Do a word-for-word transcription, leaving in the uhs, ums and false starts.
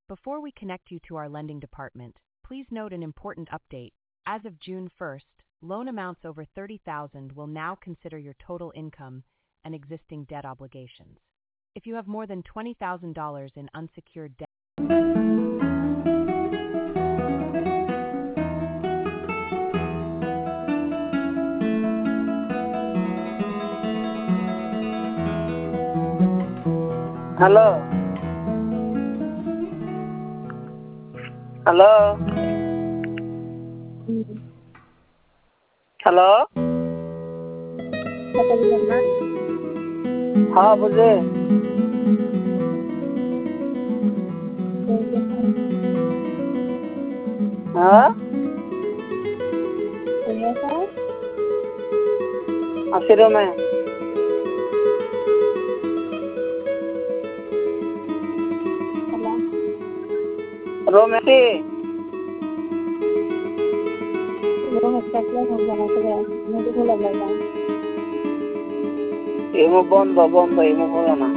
Before we connect you to our lending department, please note an important update. As of June first, loan amounts over thirty thousand dollars will now consider your total income and existing debt obligations. If you have more than twenty thousand dollars in unsecured debt, Hello. Hello. Hello. हाँ बुझे हाँ अस्सी में रोमेटी इमो बंद बंद इमो खोलो ना